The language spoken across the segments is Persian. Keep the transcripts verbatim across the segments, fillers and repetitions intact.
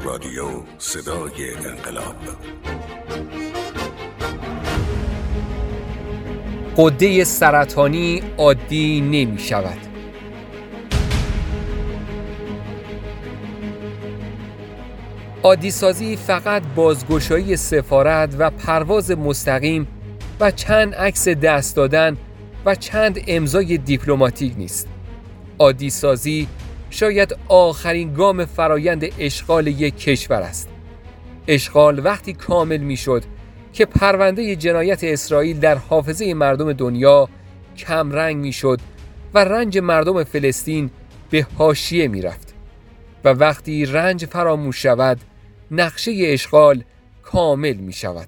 رادیو صدای انقلاب. غده سرطانی عادی نمی شود. عادی سازی فقط بازگشایی سفارت و پرواز مستقیم و چند عکس دست دادن و چند امضای دیپلماتیک نیست. عادی سازی شاید آخرین گام فرایند اشغال یک کشور است. اشغال وقتی کامل می شد که پرونده جنایت اسرائیل در حافظه مردم دنیا کمرنگ می شد و رنج مردم فلسطین به حاشیه می رفت و وقتی رنج فراموش شود نقشه اشغال کامل می شود.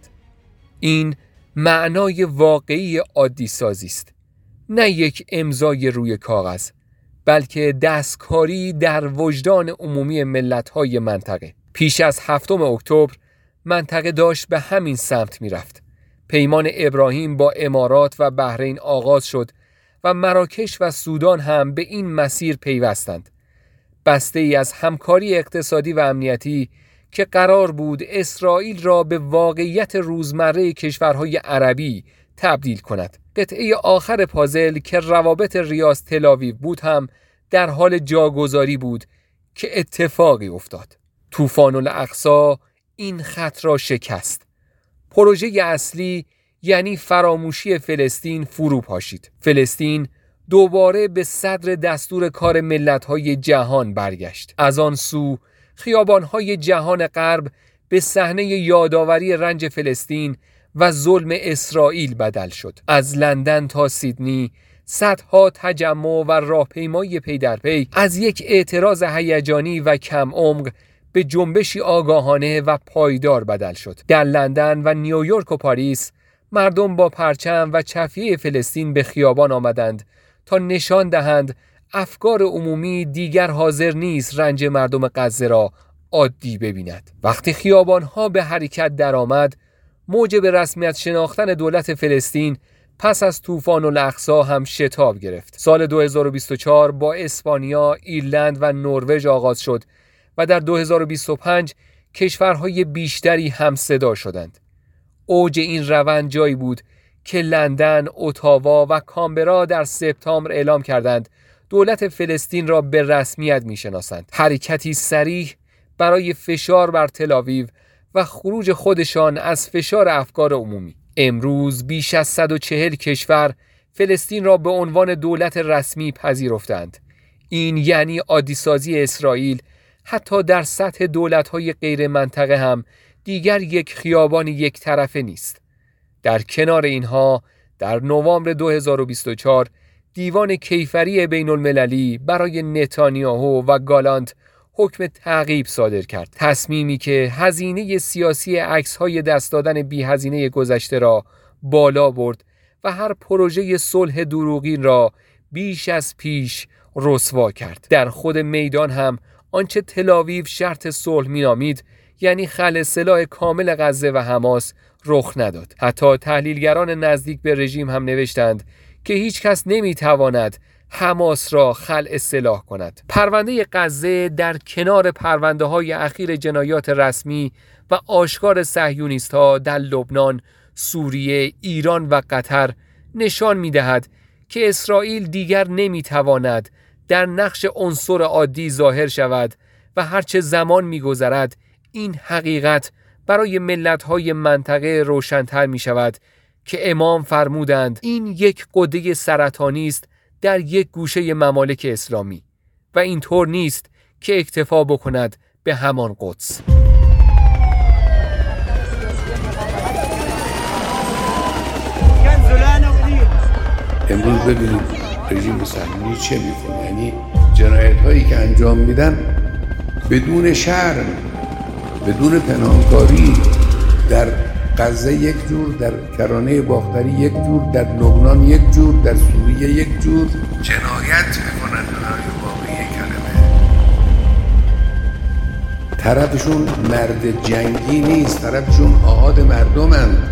این معنای واقعی عادی سازی است، نه یک امضای روی کاغذ، بلکه دستکاری در وجدان عمومی ملت‌های منطقه. پیش از هفتم اکتبر منطقه داشت به همین سمت می رفت. پیمان ابراهیم با امارات و بحرین آغاز شد و مراکش و سودان هم به این مسیر پیوستند. بسته ای از همکاری اقتصادی و امنیتی که قرار بود اسرائیل را به واقعیت روزمره کشورهای عربی تبدیل کند. قطعه آخر پازل که روابط ریاض تل‌آویو بود هم در حال جاگذاری بود که اتفاقی افتاد. طوفان الاقصی این خط را شکست. پروژه اصلی یعنی فراموشی فلسطین فرو پاشید. فلسطین دوباره به صدر دستور کار ملت‌های جهان برگشت. از آن سو خیابان‌های جهان غرب به صحنه یادآوری رنج فلسطین و ظلم اسرائیل بدل شد. از لندن تا سیدنی صدها تجمع و راهپیمایی پی در پی از یک اعتراض هیجانی و کم عمق به جنبشی آگاهانه و پایدار بدل شد. در لندن و نیویورک و پاریس مردم با پرچم و چفیه فلسطین به خیابان آمدند تا نشان دهند افکار عمومی دیگر حاضر نیست رنج مردم غزه را عادی ببیند. وقتی خیابان‌ها به حرکت درآمد، موجب رسمیت شناختن دولت فلسطین پس از طوفان الاقصی هم شتاب گرفت. سال دو هزار و بیست و چهار با اسپانیا، ایرلند و نروژ آغاز شد و در دو هزار و بیست و پنج کشورهای بیشتری هم صدا شدند. اوج این روند جایی بود که لندن، اتاوا و کامبرا در سپتامبر اعلام کردند دولت فلسطین را به رسمیت می‌شناسند. حرکتی صریح برای فشار بر تل‌آویو و خروج خودشان از فشار افکار عمومی. امروز بیش از صد و چهل کشور فلسطین را به عنوان دولت رسمی پذیرفتند. این یعنی عادی سازی اسرائیل حتی در سطح دولت‌های غیر منطقه هم دیگر یک خیابان یک طرفه نیست. در کنار اینها در نوامبر دو هزار و بیست و چهار دیوان کیفری بین المللی برای نتانیاهو و گالانت حکم تعقیب صادر کرد. تصمیمی که هزینه سیاسی عکس‌های دست دادن بی هزینه گذشته را بالا برد و هر پروژه صلح دروغین را بیش از پیش رسوا کرد. در خود میدان هم آنچه تل‌آویو شرط صلح می‌نامید، یعنی خلع سلاح کامل غزه و حماس، رخ نداد. حتی تحلیلگران نزدیک به رژیم هم نوشتند که هیچ کس نمی‌تواند حماس را خلع سلاح کند. پرونده غزه در کنار پرونده‌های اخیر جنایات رسمی و آشکار صهیونیست‌ها در لبنان، سوریه، ایران و قطر نشان می‌دهد که اسرائیل دیگر نمی‌تواند در نقش عنصر عادی ظاهر شود و هرچه زمان می‌گذرد این حقیقت برای ملت‌های منطقه روشن‌تر می‌شود که امام فرمودند این یک غده سرطانی است در یک گوشه ممالک اسلامی و اینطور نیست که اکتفا بکند به همان قدس. امروز ببینید رژیم صهیونی چه میکنه، یعنی جنایت هایی که انجام میدن بدون شرم، بدون پنهانکاری، در غزه یک جور، در کرانه باختری یک جور، در لبنان یک جور، در سوریه یک جور جنایت میکنن. برای واقعی کلمه طرفشون مرد جنگی نیست، طرفشون آحاد مردمند.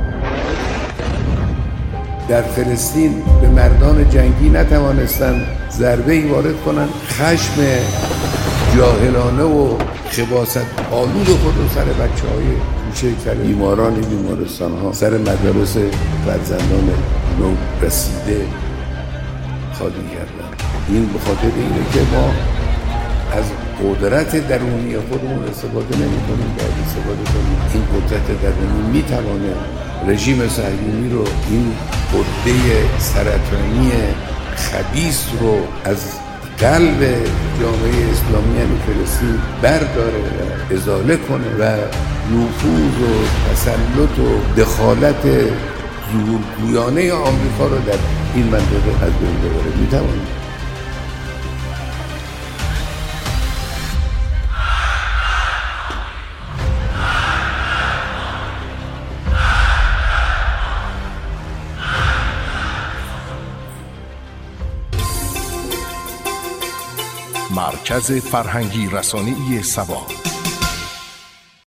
در فلسطین به مردان جنگی نتوانستن ضربه‌ای وارد کنن. خشم جاهلانه و خباثت آلود خود رو سر بچه های کوچک، سر بیماران بیمارستان ها، سر مدارس فرزندان نو رسیده خالی کردن. این به خاطر اینه که ما از قدرت درونی خودمون استفاده نمی کنیم، باید استفاده کنیم. این قدرت درونی می تواند رژیم صهیونی رو، این قده سرطانی خبیث رو از قلب جامعه اسلامی یعنی فلسطین برداره و ازاله کنه و نفوذ و تسلط و دخالت زورگویانه آمریکا رو در این منطقه از بین ببره. میتوانید مرکز فرهنگی رسانه‌ای سبا.